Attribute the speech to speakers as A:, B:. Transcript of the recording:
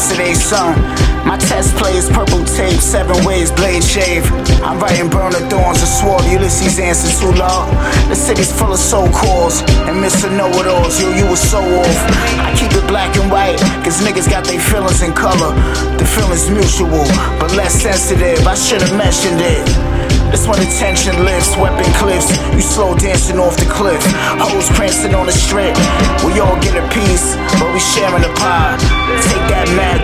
A: yesterday, son. My test play is purple tape, 7 ways, blade shave. I'm writing burner thorns and swore Ulysses answer too long. The city's full of so-calls and Mr. Know-it-alls. Yo, you was so off. I keep it black and white, cause niggas got their feelings in color. The feeling's mutual, but less sensitive. I should've mentioned it. That's when the tension lifts, weapon cliffs. You slow dancing off the cliff. Hoes prancing on the strip. We all get a piece, but we sharing the pie. Take that mad